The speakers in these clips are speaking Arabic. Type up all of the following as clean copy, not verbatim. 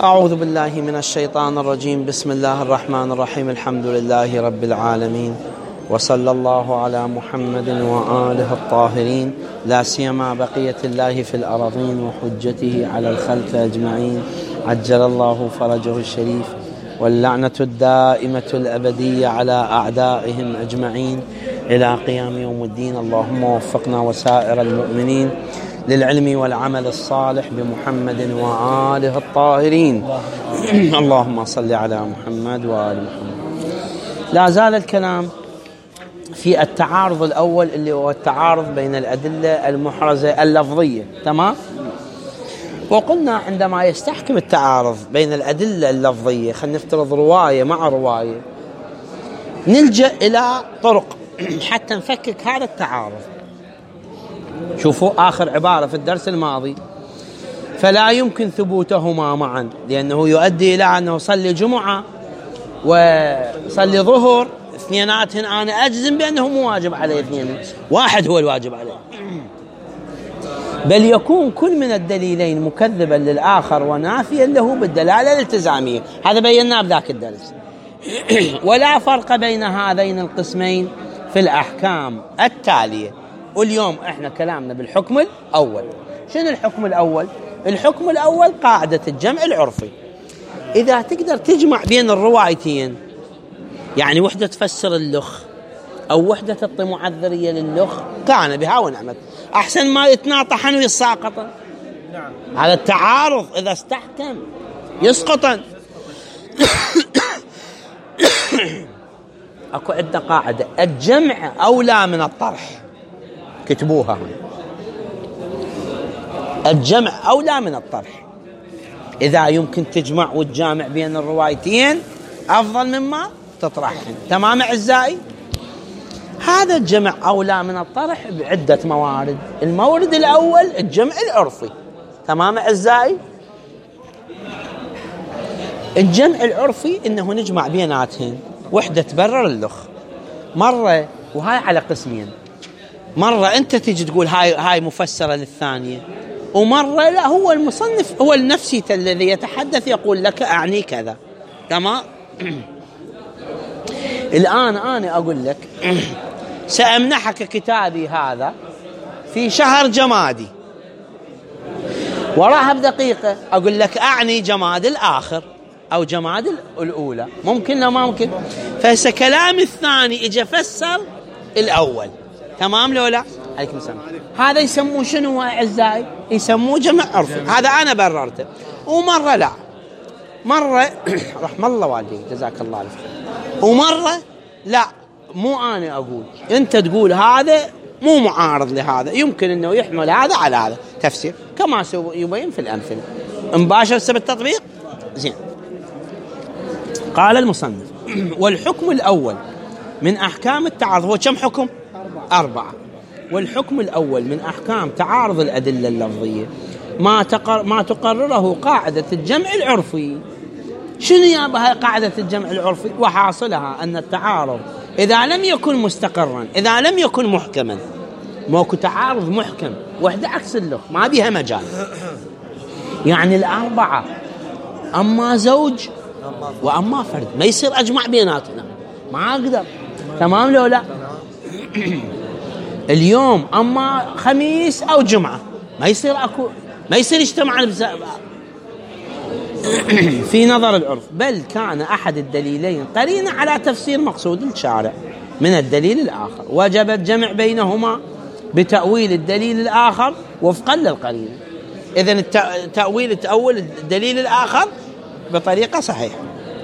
أعوذ بالله من الشيطان الرجيم. بسم الله الرحمن الرحيم. الحمد لله رب العالمين، وصلى الله على محمد وآله الطاهرين، لا سيما بقية الله في الأراضين وحجته على الخلق أجمعين، عجل الله فرجه الشريف، واللعنة الدائمة الأبدية على أعدائهم أجمعين إلى قيام يوم الدين. اللهم وفقنا وسائر المؤمنين للعلم والعمل الصالح بمحمد وآله الطاهرين. اللهم صل على محمد وآل محمد. لا زال الكلام في التعارض الأول اللي هو التعارض بين الأدلة المحرزة اللفظية، تمام؟ وقلنا عندما يستحكم التعارض بين الأدلة اللفظية، خلينا نفترض رواية مع رواية، نلجأ إلى طرق حتى نفكك هذا التعارض. شوفوا آخر عبارة في الدرس الماضي: فلا يمكن ثبوتهما معا، لأنه يؤدي إلى أنه صلي جمعة وصلي ظهر اثنيناتهن أنا أجزم بأنه مو واجب عليه اثنين، واحد هو الواجب عليه، بل يكون كل من الدليلين مكذبا للآخر ونافيا له بالدلالة الالتزامية. هذا بيناه بذاك الدرس. ولا فرق بين هذين القسمين في الأحكام التالية. واليوم احنا كلامنا بالحكم الأول. شنو الحكم الأول؟ الحكم الأول قاعدة الجمع العرفي. إذا تقدر تجمع بين الروايتين، يعني وحدة تفسر اللخ أو وحدة تعطي معذرية للخ، كان بها ونعمت، أحسن ما يتناطحن ويساقطن. نعم. هذا التعارض إذا استحكم يسقطن. أكو عندنا قاعدة: الجمع أولى من الطرح. كتبوها هنا: الجمع أولى من الطرح. إذا يمكن تجمع وتجامع بين الروايتين أفضل مما تطرحهن. تمام أعزائي؟ هذا الجمع أولى من الطرح بعدة موارد. المورد الأول الجمع العرفي. تمام أعزائي؟ الجمع العرفي إنه نجمع بيناتهن، وحدة تبرر اللخ. مرة، وهاي على قسمين، مرة أنت تيجي تقول هاي مفسرة للثانية، ومرة لا، هو المصنف هو النفسي الذي يتحدث يقول لك أعني كذا. تمام؟ الآن أنا أقول لك سأمنحك كتابي هذا في شهر جمادي، وراها بدقيقة أقول لك أعني جماد الآخر أو جماد الأولى. ممكن لا ما ممكن؟ فهسه كلام الثاني إجا فسر الأول. تمام لو لا؟ عليكم السلام. هذا يسموه شنو أعزائي؟ يسموه جمع عرفي. هذا أنا بررته. ومرة لا، مرة رحم الله والديك جزاك الله الخير، ومرة لا، مو أنا أقول، أنت تقول هذا مو معارض لهذا، يمكن أنه يحمل هذا على هذا تفسير، كما يبين في الأمثلة. مباشر سبب التطبيق. زين. قال المصنف: والحكم الأول من أحكام التعارض. هو كم حكم؟ 4. والحكم الأول من أحكام تعارض الأدلة اللفظية ما تقرره قاعدة الجمع العرفي. شنو يا بها قاعدة الجمع العرفي؟ وحاصلها أن التعارض إذا لم يكن مستقرا، إذا لم يكن محكما، موكو تعارض محكم وحدة عكس اللخ ما بيها مجال. يعني الأربعة أما زوج وأما فرد، ما يصير أجمع بيناتنا، ما أقدر. تمام لو لا؟ اليوم أما خميس أو جمعة، ما يصير يجتمعان في نظر العرف، بل كان أحد الدليلين قرينة على تفسير مقصود الشارع من الدليل الآخر، وجب الجمع بينهما بتأويل الدليل الآخر وفقا للقرينة. إذن تأويل الدليل الآخر بطريقة صحيحة.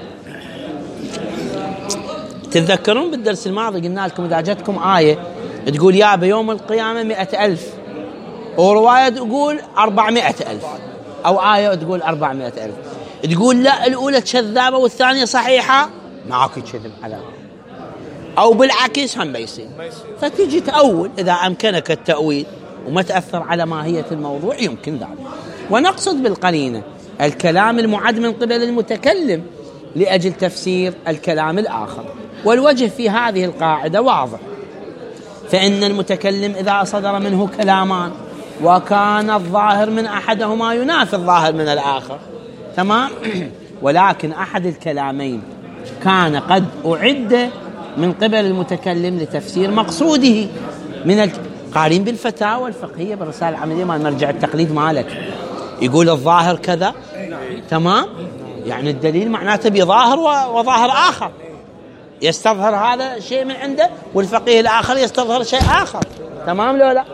تتذكرون بالدرس الماضي قلنا لكم إذا جتكم آية تقول يا بيوم القيامة 100,000، ورواية تقول 400,000، أو آية تقول 400,000، تقول لا الأولى كذابة والثانية صحيحة، معاك كذب على، أو بالعكس هم بيصير. فتيجي تأول إذا أمكنك التأويل وما تأثر على ماهية الموضوع، يمكن ذلك. ونقصد بالقرينة الكلام المعد من قبل المتكلم لأجل تفسير الكلام الآخر. والوجه في هذه القاعدة واضح، فإن المتكلم إذا صدر منه كلامان وكان الظاهر من أحدهما ينافي الظاهر من الآخر، تمام. ولكن أحد الكلامين كان قد أعد من قبل المتكلم لتفسير مقصوده من قارين بالفتاوى الفقهية بالرسالة العملية مال مرجع التقليد مالك، يقول الظاهر كذا، تمام، يعني الدليل معناته بظاهر وظاهر آخر، يستظهر هذا شيء من عنده والفقيه الآخر يستظهر شيء آخر، تمام لو لا؟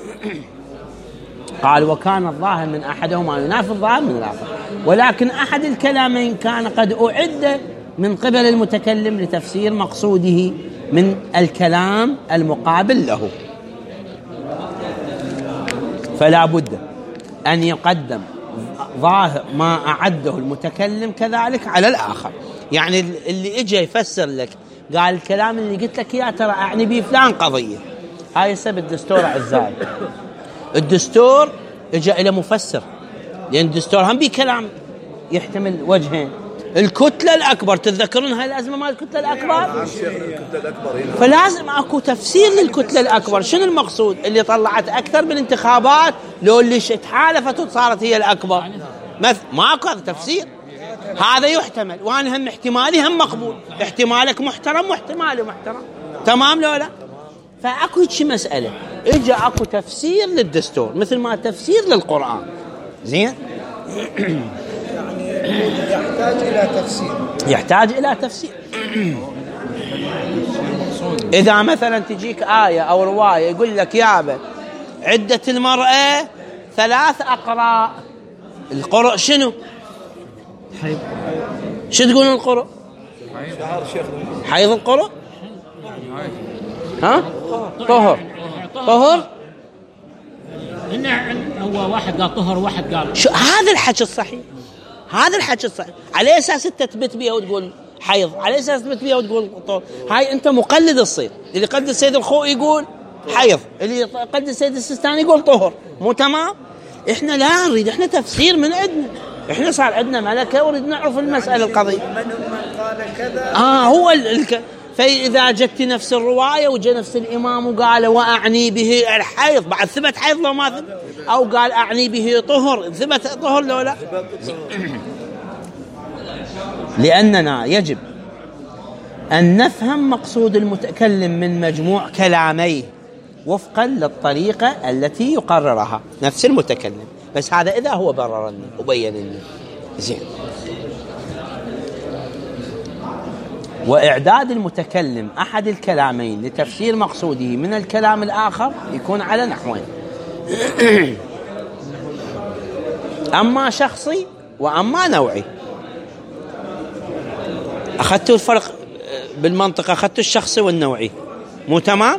قال وكان الظاهر من أحدهما ينافي الظاهر من الآخر، ولكن أحد الكلامين كان قد أعد من قبل المتكلم لتفسير مقصوده من الكلام المقابل له، فلا بد أن يقدم ظاهر ما أعده المتكلم كذلك على الآخر. يعني اللي إجا يفسر لك قال الكلام اللي قلت لك يا ترى أعني به فلان قضية، هاي سبب الدستور أعزائي. الدستور إجا إلى مفسر، لأن الدستور هم بيه كلام يحتمل وجهين. الكتلة الأكبر تتذكرون هاي الأزمة مال الكتلة الأكبر، فلازم أكو تفسير للكتلة الأكبر. شنو المقصود؟ اللي طلعت أكثر بالانتخابات لو اللي اتحالفت وصارت هي الأكبر، ماكو هذا تفسير. هذا يحتمل، وأنا هم احتمالي هم مقبول، احتمالك محترم واحتمالي محترم، تمام لو لا؟ فأكو شي مسألة إجا أكو تفسير للدستور مثل ما تفسير للقرآن، زين؟ يحتاج إلى تفسير، يحتاج إلى تفسير. إذا مثلا تجيك آية أو رواية يقول لك يابا عدة المرأة 3 أقراء، القرء شنو؟ حيض. شو تقول القرء؟ حيض القرء؟ ها؟ طهر. طهر؟ هو واحد قال طهر وواحد قال شو هذا الحكي الصحيح؟ هذا الحكي الصحيح. على أساس تثبت بها وتقول حيض، على أساس تثبت بها وتقول طهر. هاي أنت مقلد الصيد، اللي قلد السيد الخوئي يقول حيض، اللي قلد السيد السيستاني يقول طهر، مو تمام؟ إحنا لا نريد، إحنا تفسير من عندنا، إحنا صار عندنا ملكة ونريد نعرف المسألة القضية. من قال كذا هو فإذا جت نفس الرواية وجاء نفس الإمام وقال وأعني به الحيض، بعد ثبت حيض لو ما ثبت، أو قال أعني به طهر، ثبت طهر لو لا؟ لأننا يجب أن نفهم مقصود المتكلم من مجموع كلاميه وفقا للطريقة التي يقررها نفس المتكلم، بس هذا إذا هو برر لنا وبين لنا، زين. وإعداد المتكلم أحد الكلامين لتفسير مقصوده من الكلام الآخر يكون على نحوين: أما شخصي وأما نوعي. أخذتوا الفرق بالمنطقة، أخذتوا الشخصي والنوعي، مو تمام؟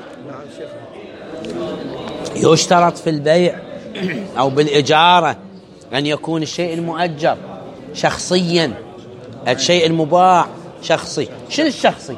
يشترط في البيع أو بالإجارة أن يكون الشيء المؤجر شخصيا، الشيء المباع شخصي. شنو الشخصي؟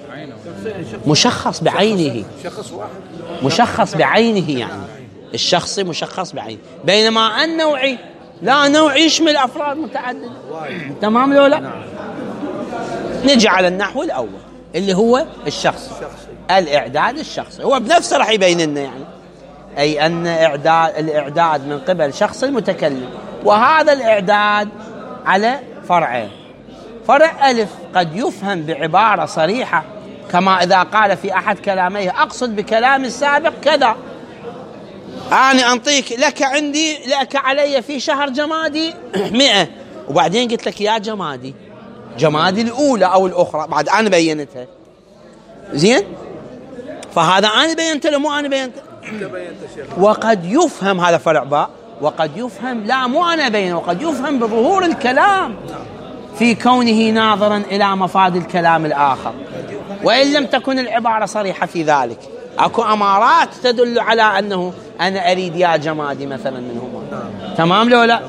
مشخص بعينه، مشخص بعينه، يعني الشخصي مشخص بعينه، بينما النوعي لا، نوعي يشمل أفراد متعددة، تمام لو لا؟ نجي على النحو الأول اللي هو الشخص، الإعداد الشخصي هو بنفسه راح يبين لنا، يعني أي أن الإعداد من قبل شخص المتكلم، وهذا الإعداد على فرعين. فرع ألف قد يفهم بعبارة صريحة، كما إذا قال في أحد كلاميه أقصد بكلام السابق كذا، أنا أنطيك لك عندي لك علي في شهر جمادي 100، وبعدين قلت لك يا جمادي، جمادي الأولى أو الأخرى، بعد أنا بينتها، زين؟ فهذا أنا بينته لو مو أنا بينته؟ وقد يفهم، هذا فرع باء، وقد يفهم لا مو أنا بينه، وقد يفهم بظهور الكلام في كونه ناظرا إلى مفاد الكلام الآخر، وإن لم تكن العبارة صريحة في ذلك. أكو أمارات تدل على أنه أنا أريد يا جمادي مثلا منهما، تمام لو لا؟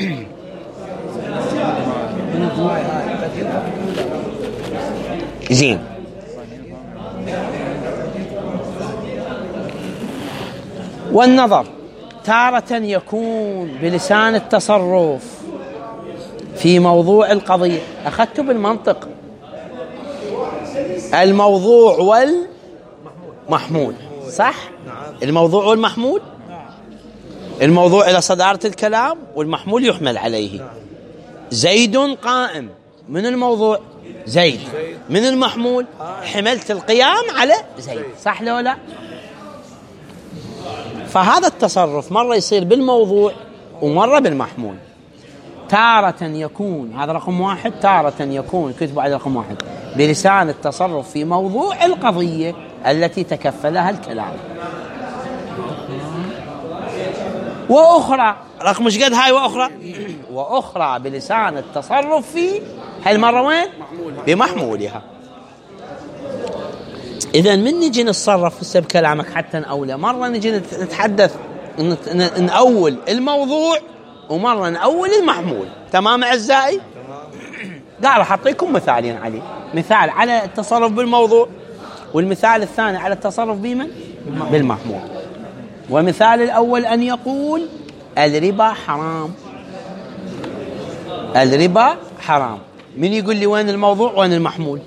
زين. والنظر تارة يكون بلسان التصرف في موضوع القضية. أخذته بالمنطق الموضوع والمحمول، صح؟ الموضوع والمحمول، الموضوع إلى صدارة الكلام والمحمول يحمل عليه، زيد قائم، من الموضوع زيد، من المحمول حملت القيام على زيد، صح لو لا؟ فهذا التصرف مرة يصير بالموضوع ومرة بالمحمول. تارة يكون، هذا رقم واحد، تارة يكون كتب على رقم واحد بلسان التصرف في موضوع القضية التي تكفلها الكلام، وأخرى رقم مش قد هاي وأخرى وأخرى بلسان التصرف في هالمرة وين؟ بمحمولها. إذن من نجي نتصرف في بكلامك حتى نأولى، مرة نجي نتحدث نأول الموضوع ومرة نأول المحمول. تمام أعزائي؟ قال أعطيكم مثالين عليه، مثال على التصرف بالموضوع والمثال الثاني على التصرف بمن؟ بالمحمول. ومثال الأول أن يقول الربا حرام، الربا حرام. من يقول لي وين الموضوع وين المحمول؟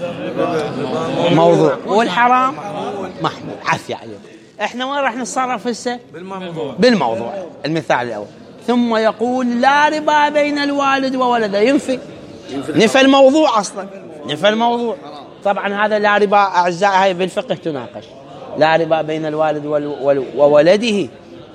موضوع، والحرام محمول. عافية عليكم. احنا وين راح نتصرف هسه؟ بالموضوع المثال الأول. ثم يقول لا ربا بين الوالد وولده، ينفي نفى الموضوع أصلا، نفى الموضوع. طبعا هذا لا ربا أعزائي هاي بالفقه تناقش، لا ربا بين الوالد وولده.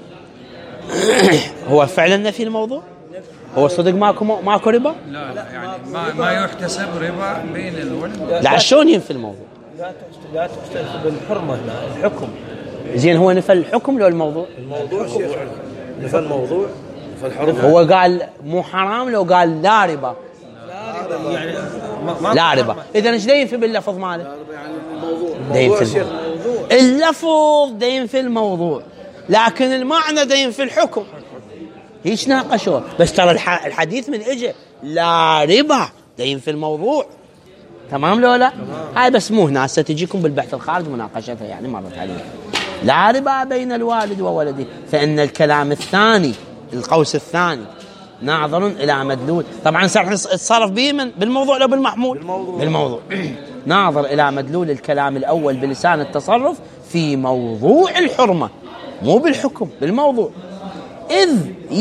هو فعلا نفي الموضوع؟ هو صدق ماكو ربا؟ لا يعني ما يحتسب ربا بين الولد. لا شلون ينفي الموضوع؟ لا تحتسب بالحرمة، الحكم. زين هو نفى الحكم لو الموضوع؟ الموضوع شيخ، نفى الموضوع فالحرمة. هو قال مو حرام لو قال لا ربا، يعني لا ربا. إذا ايش دا ينفي باللفظ ماله؟ يعني الموضوع دا ينفي الموضوع. اللفظ دا ينفي الموضوع، لكن المعنى دا ينفي الحكم. هيش ناقشوا، بس ترى الحديث من اجى لا ربا دا ينفي الموضوع. تمام لو لا؟ هاي بس مو هنا، ستجيكم بالبحث الخارج مناقشتها يعني مرت عليه. لا ربا بين الوالد وولده، فإن الكلام الثاني القوس الثاني ناظر إلى مدلول. طبعا سنتصرف به من بالموضوع لو بالمحمول؟ بالموضوع. ناظر إلى مدلول الكلام الأول بلسان التصرف في موضوع الحرمة، مو بالحكم، بالموضوع. إذ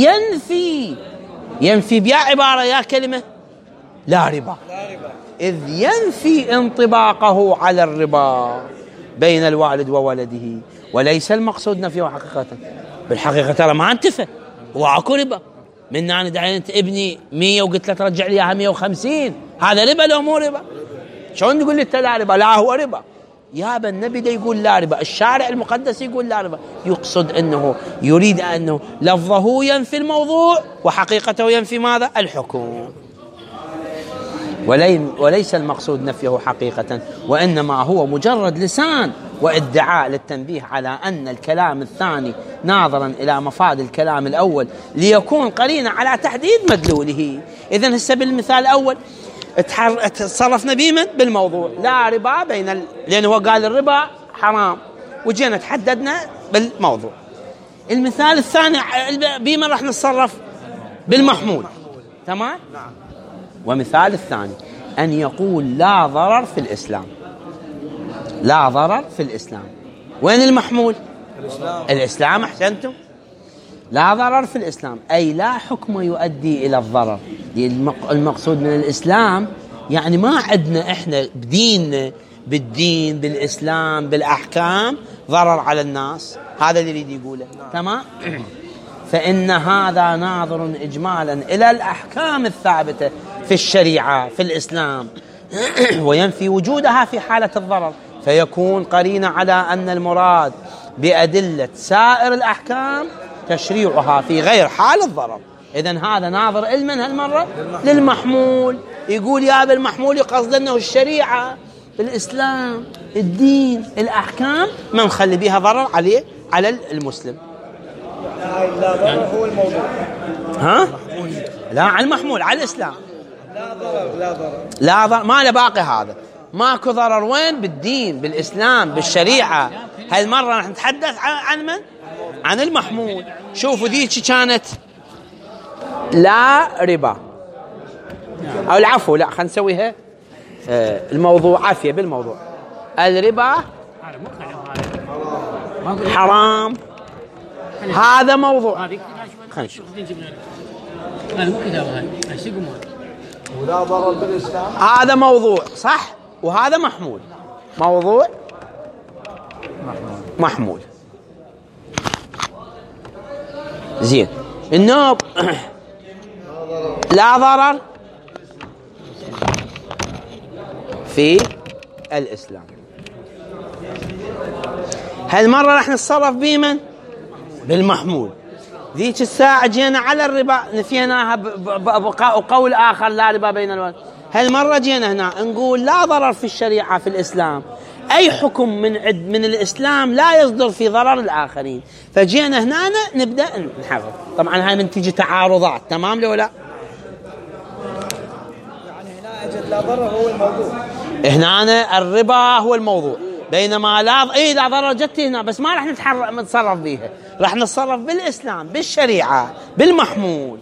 ينفي بيا عبارة يا كلمة لا ربا، إذ ينفي انطباقه على الربا بين الوالد وولده، وليس المقصود نفيه حقيقة. بالحقيقة ترى ما انتفى، هو اكو ربا. من أنا دعيت ابني 100 وقلت له ترجع لي اياها 150، هذا ربا لو مو ربا؟ شلون تقول لي لا ربا؟ لا هو ربا يابا. النبي ده يقول لا ربا، الشارع المقدس يقول لا ربا، يقصد أنه يريد أنه لفظه ينفي الموضوع وحقيقته ينفي ماذا؟ الحكم. وليس المقصود نفيه حقيقة، وإنما هو مجرد لسان وادعاء للتنبيه على أن الكلام الثاني ناظرا إلى مفاد الكلام الأول ليكون قرينة على تحديد مدلوله. إذن هسه بالمثال الأول تصرفنا بمن؟ بالموضوع، لا ربا بين لأنه هو قال الربا حرام، وجينا تحددنا بالموضوع. المثال الثاني بمن راح نتصرف؟ بالمحمول. تمام؟ نعم. ومثال الثاني أن يقول لا ضرر في الإسلام، لا ضرر في الإسلام. وين المحمول؟ الإسلام. أحسنتم. لا ضرر في الإسلام أي لا حكم يؤدي إلى الضرر. المقصود من الإسلام يعني ما عندنا إحنا بديننا بالدين بالإسلام بالأحكام ضرر على الناس، هذا اللي يريد يقوله. تمام؟ فإن هذا ناظر إجمالا إلى الأحكام الثابتة في الشريعة في الإسلام وينفي وجودها في حالة الضرر، فيكون قرينة على أن المراد بأدلة سائر الأحكام تشريعها في غير حال الضرر. إذن هذا ناظر إلمن هالمرة؟ للمحمول. يقول يا بالمحمول يقصد أنه الشريعة الإسلام الدين الأحكام ما نخلي بها ضرر على المسلم. لا ضرر هو الموضوع. ها؟ لا على المحمول على الإسلام. لا ضرر لا ضرر لا ضرر، ما له باقي هذا. ماكو ضرر وين؟ بالدين بالإسلام بالشريعة. هالمرة راح نتحدث عن من؟ عن المحمول. شوفوا ذيك كانت لا ربا أو العفو، لا خلينا نسويها الموضوع عافية بالموضوع. الربا حرام، هذا موضوع. خلينا نشوف أنا مو كتاب هاي أشيكم ولا ضرر بالإسلام. هذا موضوع صح، وهذا محمول. موضوع محمول. زين. النوب لا ضرر في الإسلام. هالمرة راح نتصرف بمن؟ بالمحمول. ذيك الساعة جينا على الربا نفيناها بقول آخر لا ربا بين الولد. هالمرة جينا هنا نقول لا ضرر في الشريعة في الإسلام. أي حكم من الإسلام لا يصدر في ضرر الآخرين. فجينا هنا نبدأ نحرر. طبعا هاي من تيجي تعارضات. تمام لو لا؟ يعني هنا أجد لا ضرر هو الموضوع. هنا الربا هو الموضوع، بينما لا ضرر جت هنا، بس ما راح نتصرف بيها، راح نتصرف بالإسلام بالشريعة بالمحمول.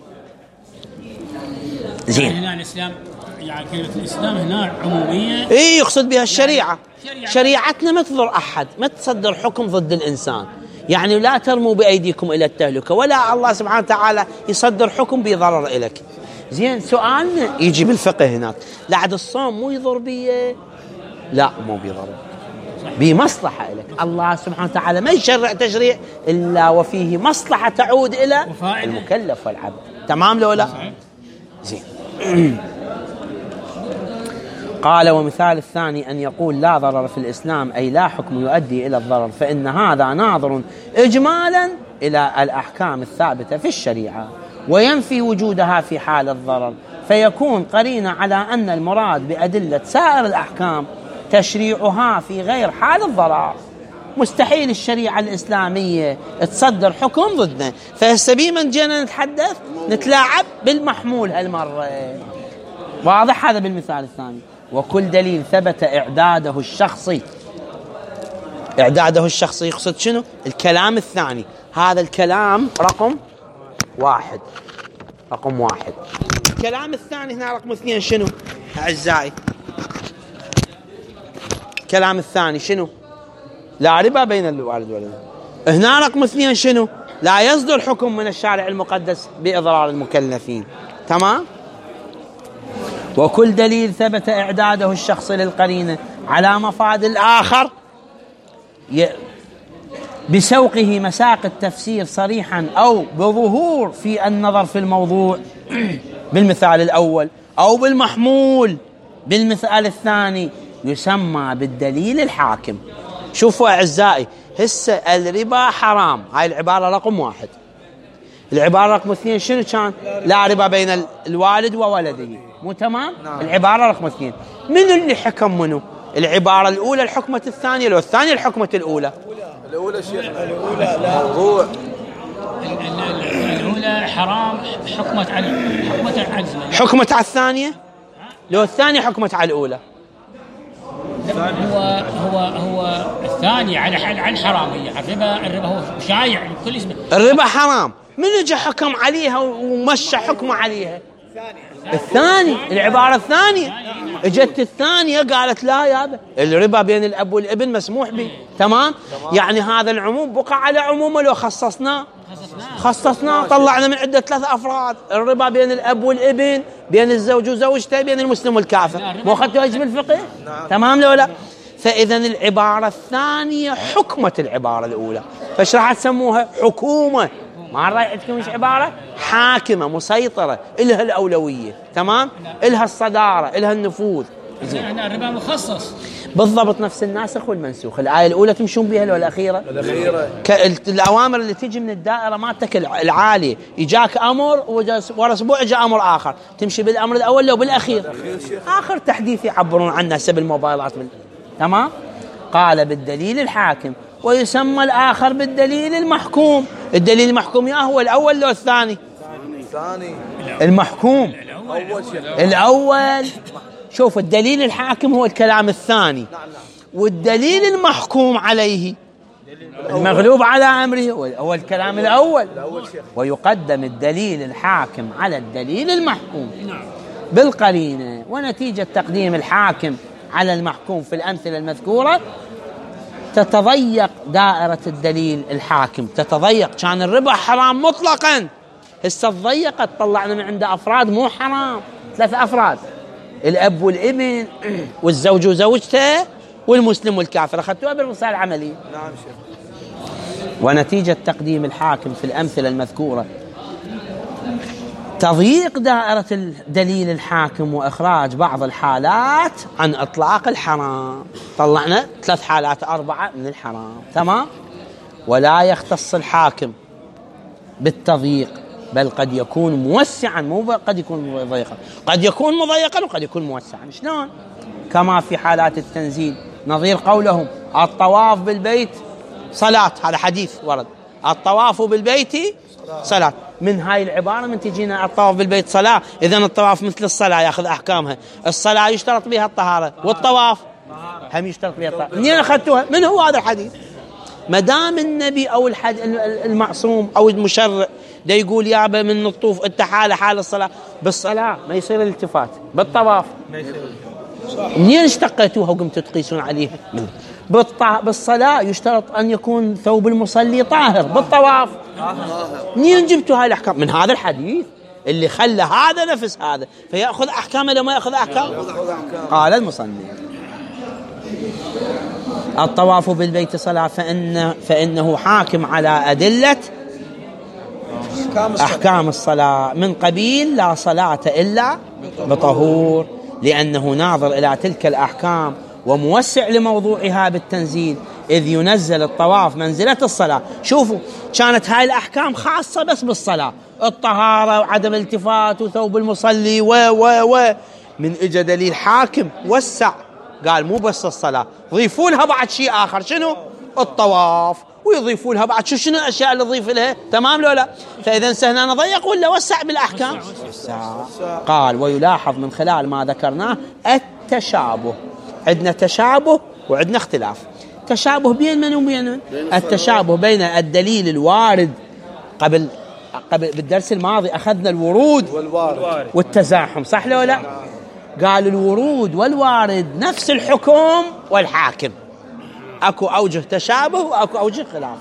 زين. هنا الإسلام يعني كلمة الإسلام هنا عمومية. يقصد بها الشريعة. شريعتنا ما تضر أحد، ما تصدر حكم ضد الإنسان. يعني لا ترموا بأيديكم إلى التهلكة، ولا الله سبحانه وتعالى يصدر حكم بضرر إليك. زين. سؤالنا يجي بالفقه هناك، لعد الصوم مو يضر بيه؟ لا مو بيضر، بمصلحة لك. الله سبحانه وتعالى ما يشرع تشريع إلا وفيه مصلحة تعود إلى المكلف والعبد. تمام لو لا؟ زين. قال ومثال الثاني أن يقول لا ضرر في الإسلام أي لا حكم يؤدي إلى الضرر، فإن هذا ناظر إجمالا إلى الأحكام الثابتة في الشريعة وينفي وجودها في حال الضرر، فيكون قرينة على أن المراد بأدلة سائر الأحكام تشريعها في غير حال الضرر. مستحيل الشريعة الإسلامية تصدر حكم ضدنا. فهسه من جينا نتحدث نتلاعب بالمحمول هالمرة. واضح هذا بالمثال الثاني. وكل دليل ثبت إعداده الشخصي. إعداده الشخصي يقصد شنو؟ الكلام الثاني. هذا الكلام رقم واحد. رقم واحد. الكلام الثاني هنا رقم اثنين شنو أعزائي؟ الكلام الثاني شنو؟ لا ربا بين الوالد والولد. هنا رقم اثنين شنو؟ لا يصدر حكم من الشارع المقدس بإضرار المكلفين. تمام؟ وكل دليل ثبت إعداده الشخص للقرينة على مفاد الآخر بسوقه مساق التفسير صريحا أو بظهور في النظر في الموضوع بالمثال الأول، أو بالمحمول بالمثال الثاني، يسمى بالدليل الحاكم. شوفوا أعزائي، هسه الربا حرام، هاي العبارة رقم واحد. العبارة رقم اثنين شنو كان؟ لا ربا بين الوالد وولده. مو تمام؟ نعم. العبارة رقم اثنين من اللي حكم منه؟ العبارة الأولى الحكمة الثانية، لو الثانية الحكمة الأولى. الأولى شيخنا الأولى لا موضوع. الأولى حرام حكمت على العجز. حكمت على الثانية؟ لو الثانية حكمت على الأولى. هو الثاني على الحرامية. الربا هو شايع كل اسمه. الربا حرام، من اجى حكم عليها ومشى حكمه عليها؟ الثاني. العبارة الثانية اجت الثانية قالت لا يابا الربا بين الأب والابن مسموح به. تمام؟ يعني هذا العموم بقى على عمومه. لو خصصناه طلعنا من عدة 3 أفراد. الربا بين الأب والابن، بين الزوج وزوجته، بين المسلم والكافر. مو أخذتوا هيك بالفقه؟ تمام لو لا؟ فإذا العبارة الثانية حكمت العبارة الأولى، فايش راح تسموها؟ حكومة. ما راح عندكم ايش عبارة؟ حاكمة مسيطرة، إلها الأولوية. تمام؟ إلها الصدارة، إلها النفوذ. هنا الربا مخصص بالضبط نفس الناسخ والمنسوخ. الآية الأولى تمشون بها لو الأخيرة؟ الأوامر اللي تجي من الدائرة مالتك العالية، يجاك أمر ورا أسبوع جاء أمر آخر، تمشي بالأمر الأول لو بالأخير؟ آخر تحديث يعبرون عنه هسه بالموبايلات تمام؟ قال بالدليل الحاكم، ويسمى الآخر بالدليل المحكوم. الدليل المحكوم يا هو الأول لو الثاني؟ الثاني. المحكوم الأول. شوف الدليل الحاكم هو الكلام الثاني، والدليل المحكوم عليه المغلوب على أمره هو الكلام الأول. ويقدم الدليل الحاكم على الدليل المحكوم بالقرينة. ونتيجة تقديم الحاكم على المحكوم في الأمثلة المذكورة تتضيق دائرة الدليل الحاكم. تتضيق. كان الربا حرام مطلقا، هسه ضيقت، طلعنا من عنده أفراد مو حرام، 3 أفراد، الأب والابن والزوج وزوجته والمسلم والكافر، أخذتوها بالرسالة العملية. نعم شيخ. ونتيجة تقديم الحاكم في الأمثلة المذكورة تضييق دائرة الدليل الحاكم وإخراج بعض الحالات عن إطلاق الحرام. طلعنا 3 حالات 4 من الحرام، تمام. ولا يختص الحاكم بالتضييق، بل قد يكون موسعا، مو قد يكون مضيقا، قد يكون مضيقا وقد يكون موسعا. شلون؟ كما في حالات التنزيل، نظير قولهم الطواف بالبيت صلاة، هذا حديث ورد، الطواف بالبيت صلاة. من هاي العبارة من تجينا الطواف بالبيت صلاة، إذن الطواف مثل الصلاة يأخذ أحكامها. الصلاة يشترط بها الطهارة، والطواف هم يشترط بها الطهارة. منين أخذتوها؟ من هو هذا الحديث؟ مدام النبي أو المعصوم أو المشرع دا يقول يابا من الطوف انت حال الصلاة، بالصلاة ما يصير الالتفات، بالطواف ما يصير. منين اشتقيتوها وقمتوا تقيسون عليها؟ بالصلاة يشترط أن يكون ثوب المصلي طاهر، بالطواف منين جبتوا هاي الأحكام؟ من هذا الحديث اللي خلى هذا نفس هذا فيأخذ أحكام لما يأخذ أحكام. قال المصنف الطواف بالبيت صلاة فإنه حاكم على أدلة أحكام الصلاة من قبيل لا صلاة إلا بطهور، لأنه ناظر إلى تلك الأحكام وموسع لموضوعها بالتنزيل، إذ ينزل الطواف منزلة الصلاة. شوفوا، كانت هاي الأحكام خاصة بس بالصلاة، الطهارة وعدم الالتفات وثوب المصلي و من إجا دليل حاكم وسع، قال مو بس الصلاة، ضيفوا لها بعد شيء آخر، شنو؟ الطواف، ويضيفوا لها بعد شنو الأشياء اللي تضيف لها، تمام لو لا؟ فإذا سهنا نضيق ولا وسع بالأحكام؟ قال ويلاحظ من خلال ما ذكرناه التشابه. عندنا تشابه وعندنا اختلاف. تشابه بين من وبين من؟ التشابه بين الدليل الوارد، قبل بالدرس الماضي أخذنا الورود والتزاحم، صح لو لا؟ قال الورود والوارد نفس الحكم والحاكم، اكو اوجه تشابه واكو اوجه خلاف.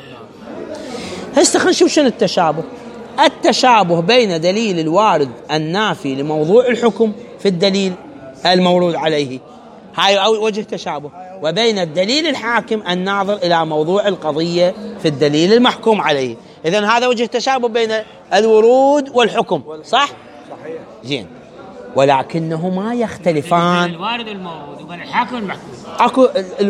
هسه خلينا نشوف شنو التشابه. التشابه بين دليل الوارد النافي لموضوع الحكم في الدليل المورود عليه، هاي وجه تشابه، وبين الدليل الحاكم الناظر إلى موضوع القضية في الدليل المحكوم عليه. إذن هذا وجه تشابه بين الورود والحكم، صح؟ صحيح. زين، ولكنهما يختلفان. الوارد والمورود وبين الحاكم والمحكوم. اكو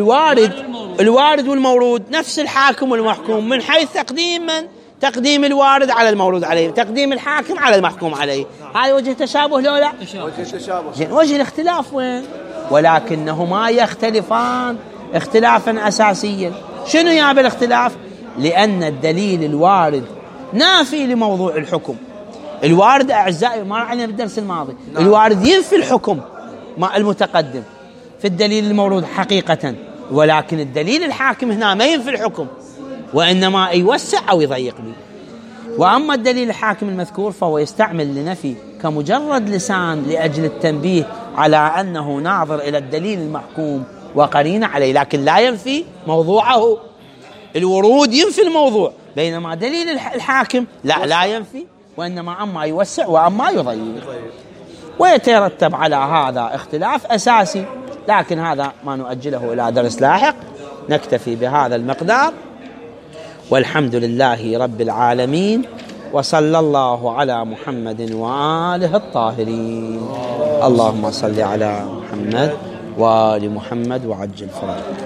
الوارد والمورود نفس الحاكم والمحكوم، من حيث تقديم الوارد على المورود عليه، تقديم الحاكم على المحكوم عليه. هذا وجه تشابه لو لا؟ وجه تشابه. زين، وجه الاختلاف وين؟ ولكنهما يختلفان اختلافا اساسيا. شنو يا بالاختلاف؟ لان الدليل الوارد نافي لموضوع الحكم. الوارد أعزائي ما علينا بالدرس الماضي، الوارد ينفي الحكم مع المتقدم في الدليل المورود حقيقة، ولكن الدليل الحاكم هنا ما ينفي الحكم، وإنما يوسع أو يضيق به. وأما الدليل الحاكم المذكور فهو يستعمل لنفي كمجرد لسان لأجل التنبيه على أنه ناظر إلى الدليل المحكوم وقرين عليه، لكن لا ينفي موضوعه. الورود ينفي الموضوع، بينما دليل الحاكم لا ينفي، وإنما أما يوسع وأما يضيق. ويترتب على هذا اختلاف أساسي، لكن هذا ما نؤجله إلى درس لاحق. نكتفي بهذا المقدار، والحمد لله رب العالمين، وصلى الله على محمد وآله الطاهرين. اللهم صل على محمد وآل محمد وعجل فرجهم.